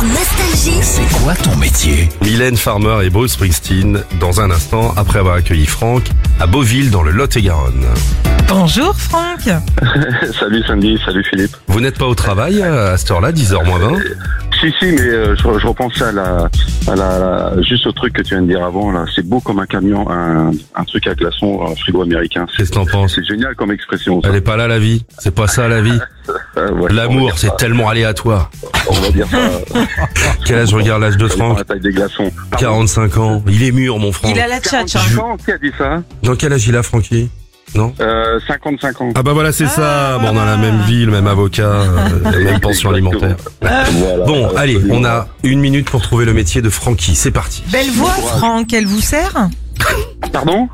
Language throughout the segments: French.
Nostalgie. C'est quoi ton métier? Mylène Farmer et Bruce Springsteen dans un instant après avoir accueilli Franck à Beauville dans le Lot-et-Garonne. Bonjour Franck. Salut Sandy, salut Philippe. Vous n'êtes pas au travail à cette heure-là, 10h moins 20? Si, mais je repensais juste au truc que tu viens de dire avant, là. C'est beau comme un camion, un truc à glaçons, un frigo américain. Qu'est-ce que t'en penses? C'est génial comme expression, ça. Elle est pas là la vie, c'est pas ça la vie. Ouais, on va L'amour, dire c'est ça. tellement aléatoire. On va dire ça. Quel âge regarde l'âge de Ça dépend Franck? la taille des glaçons. 45 ans, il est mûr mon Franck. Il a la tchatch. 45 ans, qui a dit ça? Dans quel âge il a Francky? Non? 55 ans. Ah bah voilà, c'est ça. Bon, on a la même vie, le même avocat, la même pension alimentaire. Voilà, Bon, allez, absolument. on a 1 minute pour trouver le métier de Francky. C'est parti. Belle voix Franck, elle vous sert? Pardon?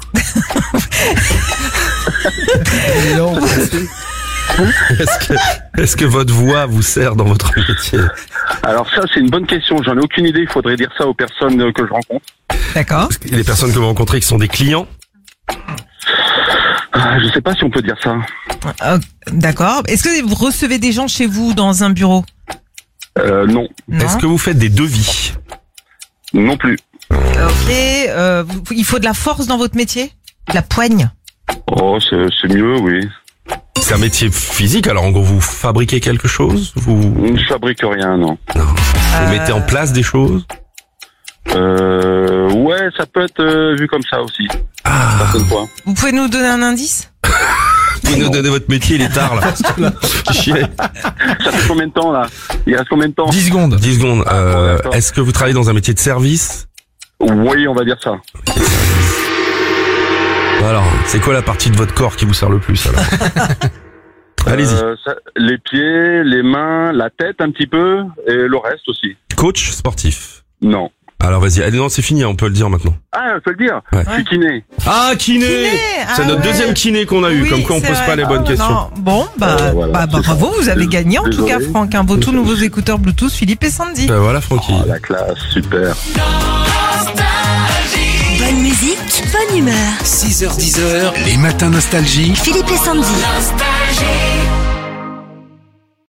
Est-ce que votre voix vous sert dans votre métier? Alors ça, c'est une bonne question. J'en ai aucune idée. Il faudrait dire ça aux personnes que je rencontre. D'accord. Les personnes que vous rencontrez qui sont des clients? Je sais pas si on peut dire ça. D'accord. Est-ce que vous recevez des gens chez vous dans un bureau? Non. Non. Est-ce que vous faites des devis? Non plus. Ok. Il faut de la force dans votre métier? De la poigne? Oh, c'est mieux, oui. C'est un métier physique, alors en gros vous fabriquez quelque chose? Vous Je fabrique rien, non. mettez en place des choses? Ouais, ça peut être vu comme ça aussi. Certaines fois. Vous pouvez nous donner un indice? Vous nous donnez votre métier, il est tard là. Chier. Ça fait combien de temps, là? Il reste combien de temps? 10 secondes. 10 secondes. d'accord. Est-ce que vous travaillez dans un métier de service? Oui, on va dire ça. Alors, c'est quoi la partie de votre corps qui vous sert le plus alors? Allez-y. Les pieds, les mains, la tête un petit peu, et le reste aussi. Coach sportif. Non. Alors vas-y, allez, non c'est fini, on peut le dire maintenant. Ah, je peux le dire. Ouais. Je suis kiné. Ah, kiné, C'est Ah notre ouais. deuxième kiné qu'on a eu, Oui, comme quoi on c'est pose vrai. pas les bonnes questions. Non. Bon, voilà, c'est bravo, vous avez gagné en tout Désolé. cas Franck. Vos tout nouveaux écouteurs Bluetooth Philippe et Sandy. Voilà Francky. Oh, la classe, super. Bonne musique, bonne humeur. 6h-10h, les matins nostalgie. Philippe et Sandy. Nostalgie.